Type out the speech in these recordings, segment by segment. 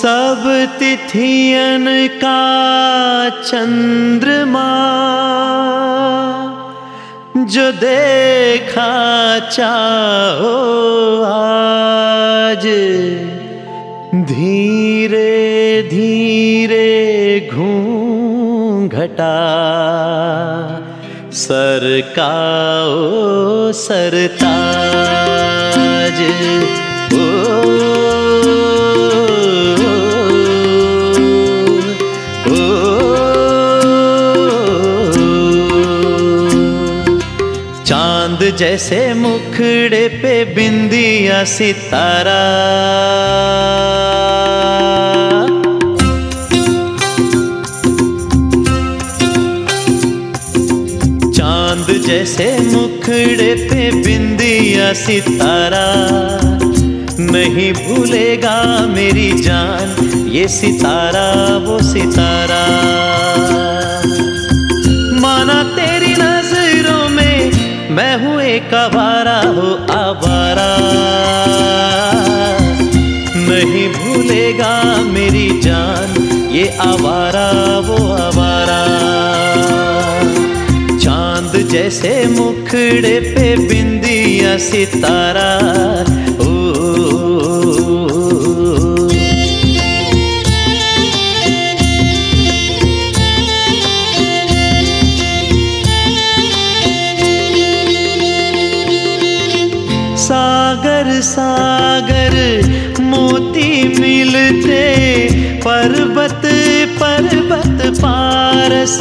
सब तिथियन का चंद्रमा जो देखा चाहो आज, धीरे धीरे घूंघटा सरकाओ सरताज। ओ चांद जैसे मुखड़े पे बिंदिया सितारा, चांद जैसे मुखड़े पे बिंदिया सितारा, नहीं भूलेगा मेरी जान ये सितारा वो सितारा। माना तेरी नजरों में मैं हूँ एक आवारा हो आवारा, नहीं भूलेगा मेरी जान ये आवारा वो आवारा। चांद जैसे मुखड़े पे बिंदिया सितारा, ओ सागर सागर मोती मिलते पर्वत पर्वत पारस,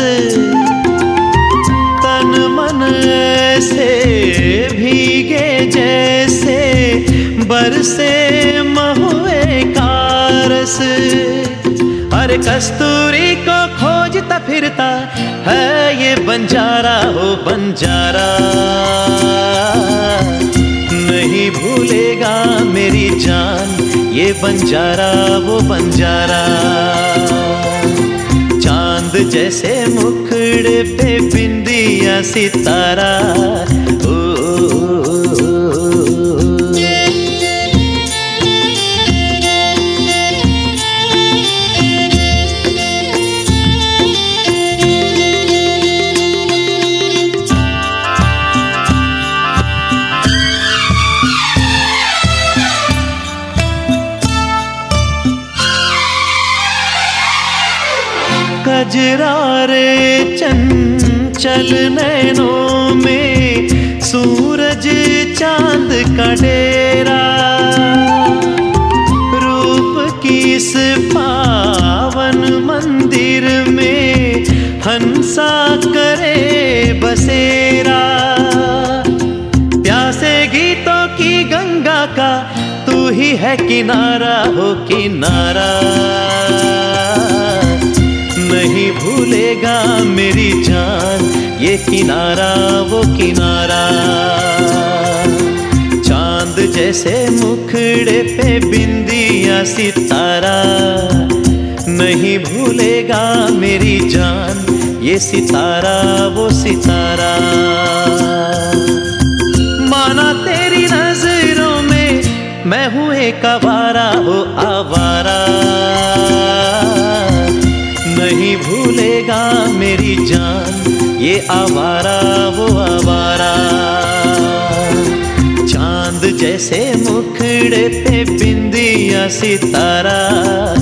तन मन ऐसे भीगे जैसे बरसे महुए कारस। अरे कस्तूरी को खोजता फिरता है ये बंजारा हो बंजारा, नहीं भूलेगा मेरी जान ये बंजारा वो बंजारा। चांद जैसे मुखड़े पे बिंदिया सितारा, ओ कजरारे चंचल नैनों में सूरज चांद का डेरा, रूप की इस पावन मंदिर में हंसा करे बसेरा। प्यासे गीतों की गंगा का तू ही है किनारा हो किनारा, नहीं भूलेगा मेरी जान ये किनारा वो किनारा। चांद जैसे मुखड़े पे बिंदिया सितारा, नहीं भूलेगा मेरी जान ये सितारा वो सितारा। माना तेरी नजरों में मैं हूँ एक आवारा हो आवारा, नहीं भूलेगा मेरी जान ये आवारा वो आवारा। चांद जैसे मुखड़े पे बिंदिया सितारा,